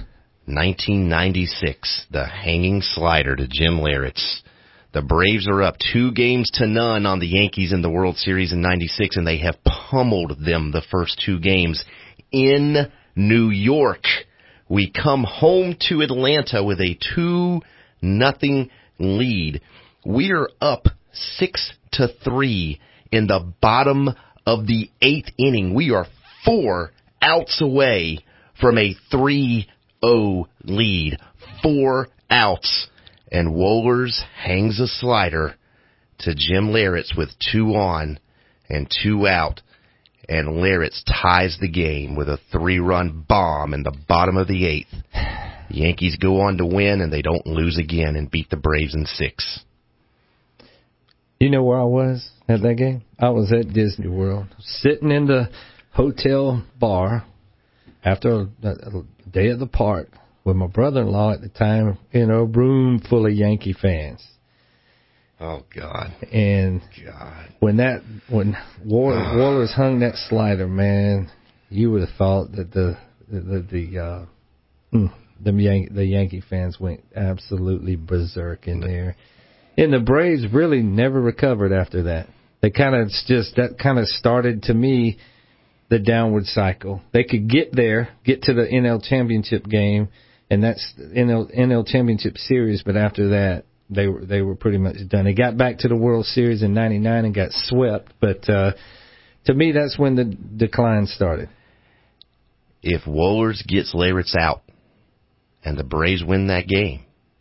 1996, the hanging slider to Jim Leyritz. The Braves are up 2-0 on the Yankees in the World Series in 96, and they have pummeled them the first 2 games in New York. We come home to Atlanta with a 2-0 lead. We are up 6-3 in the bottom of the 8th inning. We are 4 outs away from a 3-0 lead. 4 outs. And Wohlers hangs a slider to Jim Leyritz with 2 on and 2 out. And Leyritz ties the game with a 3-run bomb in the bottom of the 8th. The Yankees go on to win, and they don't lose again and beat the Braves in 6. You know where I was at that game? I was at Disney World, sitting in the hotel bar after a day at the park with my brother-in-law at the time in a room full of Yankee fans. Oh, God. And when Wohlers hung that slider, man, you would have thought that the Yankee fans went absolutely berserk in there. And the Braves really never recovered after that. They kind of started, to me, the downward cycle. They could get to the NL Championship game, and that's NL Championship Series, but after that, they were pretty much done. They got back to the World Series in 99 and got swept, but to me, that's when the decline started. If Wohlers gets Leyritz out and the Braves win that game,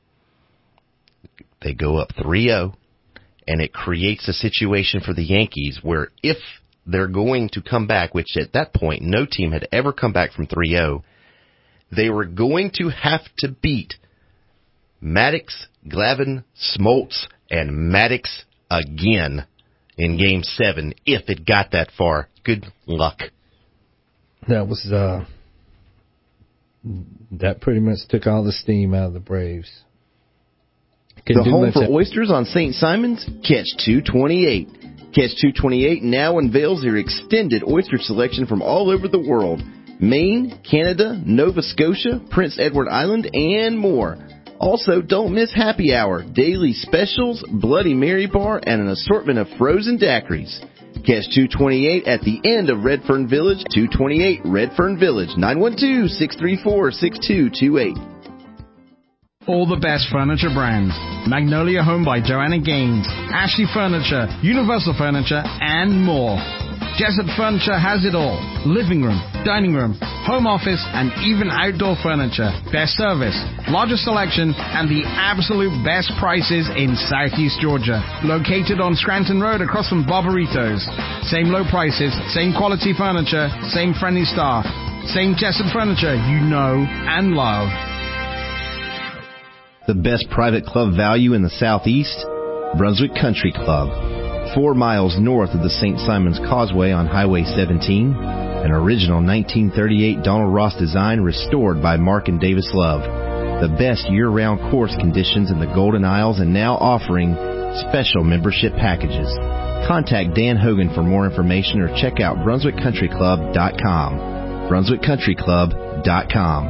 they go up 3-0, and it creates a situation for the Yankees where if they're going to come back, which at that point no team had ever come back from 3-0, they were going to have to beat Maddux, Glavine, Smoltz, and Maddux again in Game 7 if it got that far. Good luck. That was that pretty much took all the steam out of the Braves. The home for oysters on St. Simon's, Catch 228. Catch 228 now unveils their extended oyster selection from all over the world. Maine, Canada, Nova Scotia, Prince Edward Island, and more. Also, don't miss happy hour, daily specials, Bloody Mary bar, and an assortment of frozen daiquiris. Catch 228 at the end of Redfern Village, 228 Redfern Village, 912-634-6228. All the best furniture brands. Magnolia Home by Joanna Gaines, Ashley Furniture, Universal Furniture, and more. Jessup Furniture has it all. Living room, dining room, home office, and even outdoor furniture. Best service, largest selection, and the absolute best prices in Southeast Georgia. Located on Scranton Road across from Barbaritos. Same low prices, same quality furniture, same friendly staff. Same Jessup Furniture you know and love. The best private club value in the Southeast? Brunswick Country Club. 4 miles north of the St. Simon's Causeway on Highway 17. An original 1938 Donald Ross design restored by Mark and Davis Love. The best year-round course conditions in the Golden Isles and now offering special membership packages. Contact Dan Hogan for more information or check out BrunswickCountryClub.com. BrunswickCountryClub.com.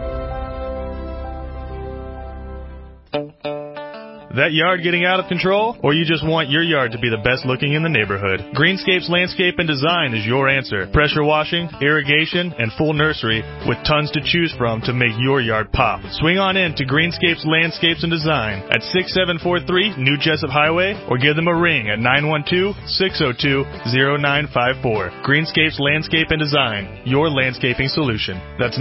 That yard getting out of control? Or you just want your yard to be the best looking in the neighborhood? Greenscapes Landscape and Design is your answer. Pressure washing, irrigation, and full nursery with tons to choose from to make your yard pop. Swing on in to Greenscapes Landscapes and Design at 6743 New Jessup Highway or give them a ring at 912-602-0954. Greenscapes Landscape and Design, your landscaping solution. That's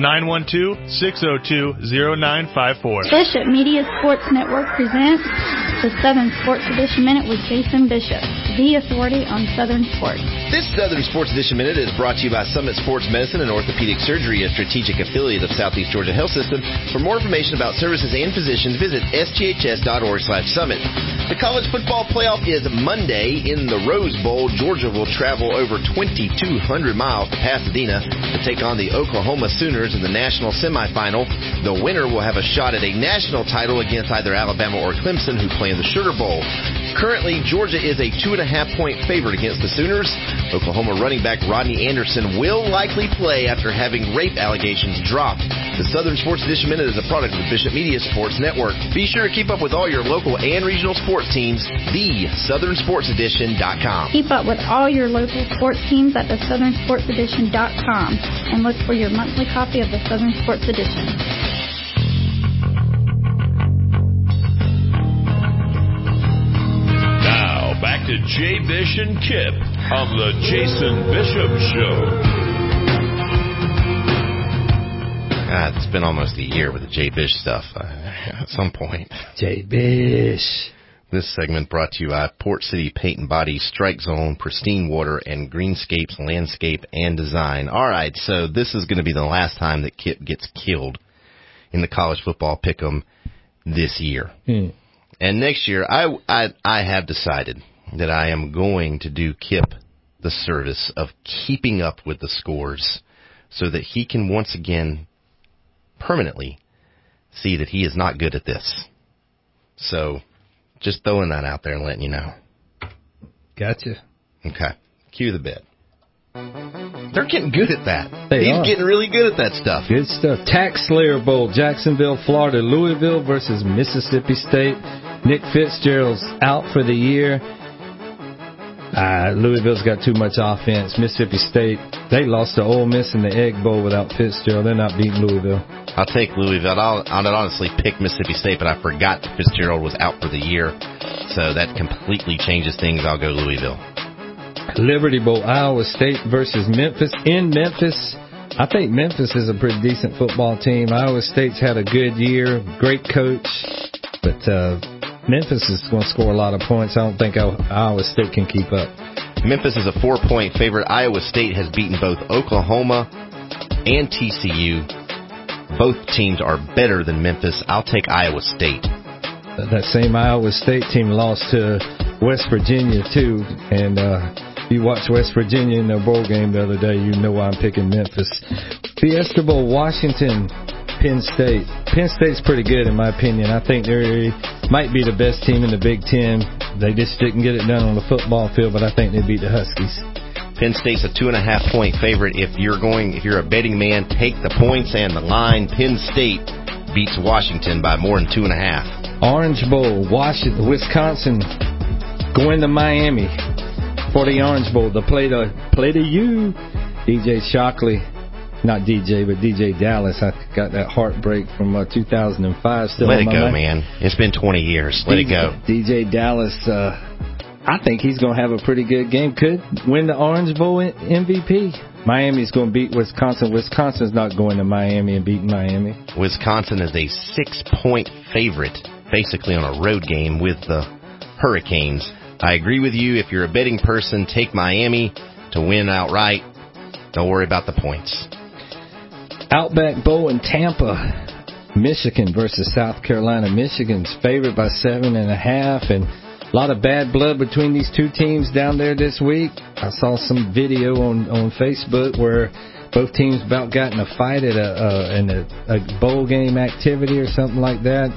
912-602-0954. Bishop Media Sports Network presents the Southern Sports Edition Minute with Jason Bishop, the authority on Southern sports. This Southern Sports Edition Minute is brought to you by Summit Sports Medicine and Orthopedic Surgery, a strategic affiliate of Southeast Georgia Health System. For more information about services and physicians, visit sghs.org/summit. The college football playoff is Monday in the Rose Bowl. Georgia will travel over 2,200 miles to Pasadena to take on the Oklahoma Sooners in the national semifinal. The winner will have a shot at a national title against either Alabama or Clemson, who play in the Sugar Bowl. Currently, Georgia is a 2.5-point favorite against the Sooners. Oklahoma running back Rodney Anderson will likely play after having rape allegations dropped. The Southern Sports Edition Minute is a product of the Bishop Media Sports Network. Be sure to keep up with all your local and regional sports teams. TheSouthernSportsEdition.com. Keep up with all your local sports teams at TheSouthernSportsEdition.com and look for your monthly copy of the Southern Sports Edition. Back to Jay Bish and Kip on the Jason Bishop Show. It's been almost a year with the Jay Bish stuff at some point. Jay Bish. This segment brought to you by Port City Paint and Body, Strike Zone, Pristine Water, and Greenscapes Landscape and Design. All right, so this is going to be the last time that Kip gets killed in the college football pick'em this year. And next year, I have decided that I am going to do Kip the service of keeping up with the scores so that he can once again permanently see that he is not good at this. So just throwing that out there and letting you know. Gotcha. Okay. Cue the bid. They're getting good at that. He's getting really good at that stuff. Good stuff. Tax Slayer Bowl, Jacksonville, Florida, Louisville versus Mississippi State. Nick Fitzgerald's out for the year. Louisville's got too much offense. Mississippi State, they lost to Ole Miss in the Egg Bowl without Fitzgerald. They're not beating Louisville. I'll take Louisville. I'd honestly pick Mississippi State, but I forgot that Fitzgerald was out for the year, so that completely changes things. I'll go Louisville. Liberty Bowl, Iowa State versus Memphis. In Memphis, I think Memphis is a pretty decent football team. Iowa State's had a good year, great coach, but Memphis is going to score a lot of points. I don't think Iowa State can keep up. Memphis is a 4-point favorite. Iowa State has beaten both Oklahoma and TCU. Both teams are better than Memphis. I'll take Iowa State. That same Iowa State team lost to West Virginia, too. And you watched West Virginia in their bowl game the other day, you know why I'm picking Memphis. Fiesta Bowl, Washington, Penn State. Penn State's pretty good, in my opinion. I think they might be the best team in the Big Ten. They just didn't get it done on the football field, but I think they beat the Huskies. Penn State's a 2.5-point favorite. If you're a betting man, take the points and the line. Penn State beats Washington by more than 2.5. Orange Bowl, Wisconsin going to Miami for the Orange Bowl. The play to you, DJ Shockley. Not DJ, but DJ Dallas. I got that heartbreak from 2005 still Let on it my go, mind. man. It's been 20 years. Let it go. DJ Dallas, I think he's going to have a pretty good game. Could win the Orange Bowl MVP. Miami's going to beat Wisconsin. Wisconsin's not going to Miami and beating Miami. Wisconsin is a 6-point favorite, basically on a road game with the Hurricanes. I agree with you. If you're a betting person, take Miami to win outright. Don't worry about the points. Outback Bowl in Tampa, Michigan versus South Carolina. Michigan's favored by 7.5, and a lot of bad blood between these two teams down there this week. I saw some video on Facebook where both teams about got in a fight at a bowl game activity or something like that.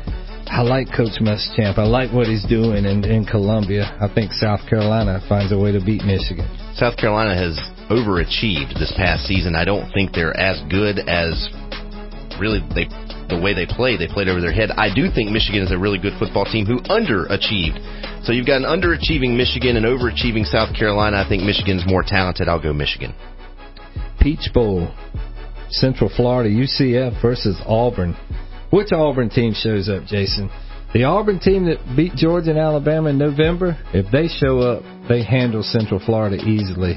I like Coach Muschamp. I like what he's doing in Columbia. I think South Carolina finds a way to beat Michigan. South Carolina has overachieved this past season. I don't think they're as good as really the way they play. They played over their head. I do think Michigan is a really good football team who underachieved. So you've got an underachieving Michigan and overachieving South Carolina. I think Michigan's more talented. I'll go Michigan. Peach Bowl, Central Florida, UCF versus Auburn. Which Auburn team shows up, Jason? The Auburn team that beat Georgia and Alabama in November, if they show up, they handle Central Florida easily.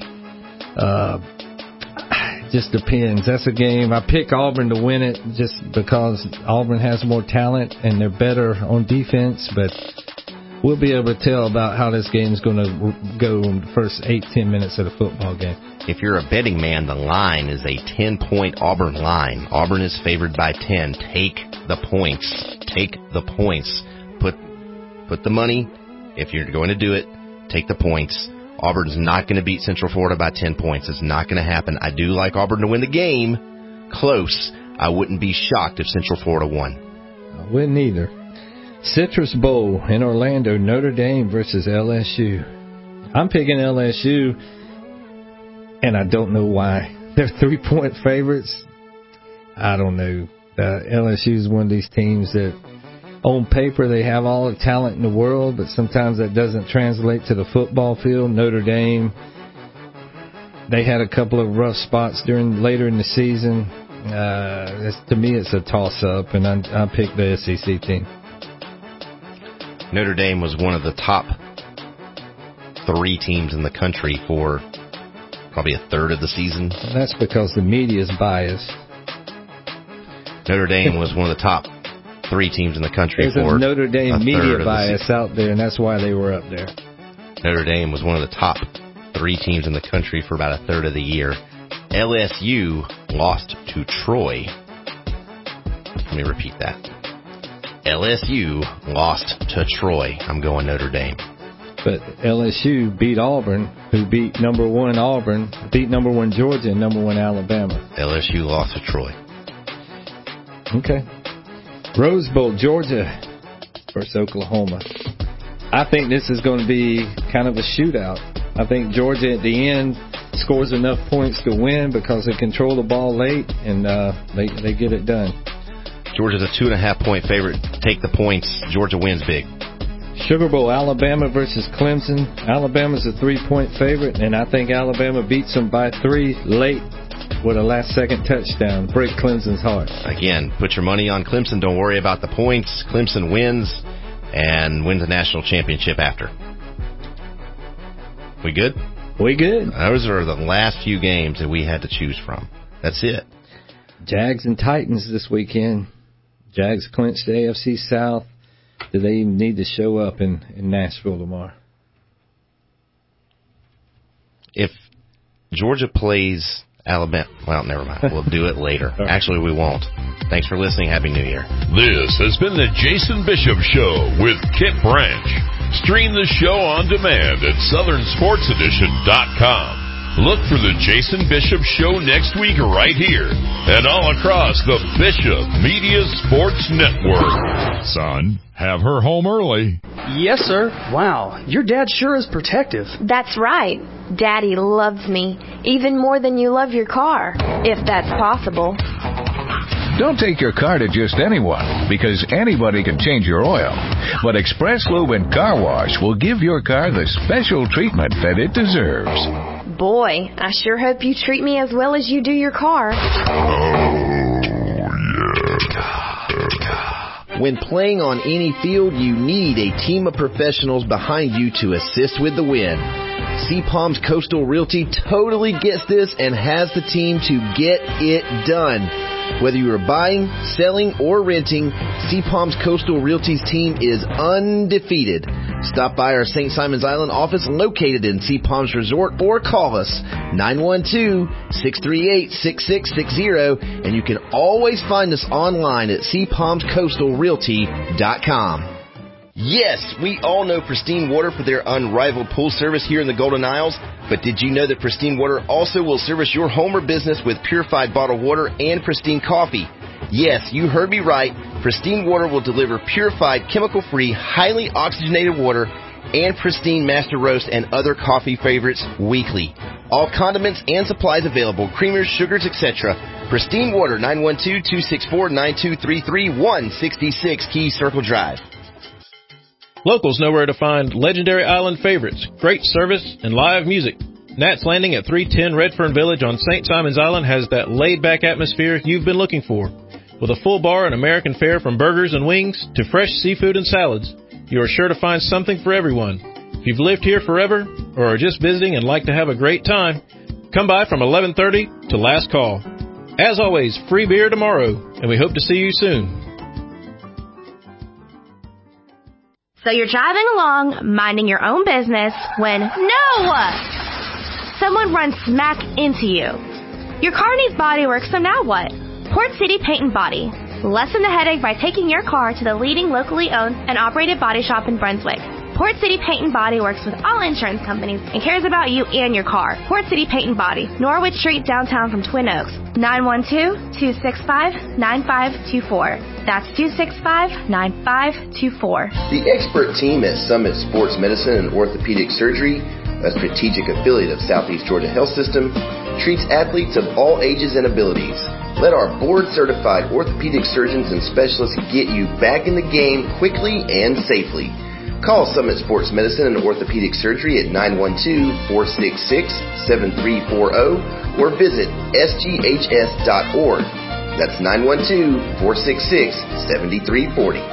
Just depends. That's a game. I pick Auburn to win it just because Auburn has more talent and they're better on defense, but we'll be able to tell about how this game is going to go in the first 8-10 minutes of the football game. If you're a betting man, the line is a 10-point Auburn line. Auburn is favored by 10. Take the points. Take the points. Put the money. If you're going to do it, take the points. Auburn's not going to beat Central Florida by 10 points. It's not going to happen. I do like Auburn to win the game. Close. I wouldn't be shocked if Central Florida won. I wouldn't either. Citrus Bowl in Orlando, Notre Dame versus LSU. I'm picking LSU, and I don't know why. They're 3-point favorites. I don't know. LSU is one of these teams that on paper they have all the talent in the world, but sometimes that doesn't translate to the football field. Notre Dame, they had a couple of rough spots later in the season. To me, it's a toss-up, and I picked the SEC team. Notre Dame was one of the top 3 teams in the country for probably a third of the season. That's because the media is biased. Notre Dame was one of the top 3 teams in the country for a Notre Dame media bias season. out there, and that's why they were up there. Notre Dame was one of the top 3 teams in the country for about a third of the year. LSU lost to Troy. Let me repeat that. LSU lost to Troy. I'm going Notre Dame. But LSU beat Auburn, who beat number 1 Auburn, beat number 1 Georgia, and number 1 Alabama. LSU lost to Troy. Okay. Rose Bowl, Georgia versus Oklahoma. I think this is going to be kind of a shootout. I think Georgia at the end scores enough points to win because they control the ball late, and they get it done. Georgia's a 2.5-point favorite. Take the points. Georgia wins big. Sugar Bowl, Alabama versus Clemson. Alabama's a 3-point favorite, and I think Alabama beats them by 3 late with a last-second touchdown. Break Clemson's heart. Again, put your money on Clemson. Don't worry about the points. Clemson wins and wins the national championship after. We good? We good. Those are the last few games that we had to choose from. That's it. Jags and Titans this weekend. Jags clinched the AFC South. Do they even need to show up in Nashville tomorrow? If Georgia plays Alabama, well, never mind. We'll do it later. Right. Actually, we won't. Thanks for listening. Happy New Year. This has been the Jason Bishop Show with Kip Branch. Stream the show on demand at SouthernSportsEdition.com. Look for the Jason Bishop Show next week right here and all across the Bishop Media Sports Network. Son, have her home early. Yes, sir. Wow, your dad sure is protective. That's right. Daddy loves me, even more than you love your car, if that's possible. Don't take your car to just anyone, because anybody can change your oil. But Express Lube and Car Wash will give your car the special treatment that it deserves. Boy, I sure hope you treat me as well as you do your car. When playing on any field, you need a team of professionals behind you to assist with the win. Sea Palms Coastal Realty totally gets this and has the team to get it done. Whether you are buying, selling, or renting, Sea Palms Coastal Realty's team is undefeated. Stop by our St. Simons Island office located in Sea Palms Resort or call us 912-638-6660, and you can always find us online at SeaPalmsCoastalRealty.com. Yes, we all know Pristine Water for their unrivaled pool service here in the Golden Isles, but did you know that Pristine Water also will service your home or business with purified bottled water and pristine coffee? Yes, you heard me right. Pristine Water will deliver purified, chemical-free, highly oxygenated water and pristine Master Roast and other coffee favorites weekly. All condiments and supplies available, creamers, sugars, etc. Pristine Water, 912-264-9233, 166 Key Circle Drive. Locals know where to find legendary island favorites, great service, and live music. Nat's Landing at 310 Redfern Village on St. Simons Island has that laid-back atmosphere you've been looking for. With a full bar and American fare from burgers and wings to fresh seafood and salads, you are sure to find something for everyone. If you've lived here forever or are just visiting and like to have a great time, come by from 11:30 to last call. As always, free beer tomorrow, and we hope to see you soon. So you're driving along, minding your own business, when someone runs smack into you. Your car needs body work, so now what? Port City Paint and Body. Lessen the headache by taking your car to the leading locally owned and operated body shop in Brunswick. Port City Paint and Body works with all insurance companies and cares about you and your car. Port City Paint and Body, Norwood Street, downtown from Twin Oaks. 912-265-9524. That's 265-9524. The expert team at Summit Sports Medicine and Orthopedic Surgery, a strategic affiliate of Southeast Georgia Health System, treats athletes of all ages and abilities. Let our board-certified orthopedic surgeons and specialists get you back in the game quickly and safely. Call Summit Sports Medicine and Orthopedic Surgery at 912-466-7340 or visit sghs.org. That's 912-466-7340.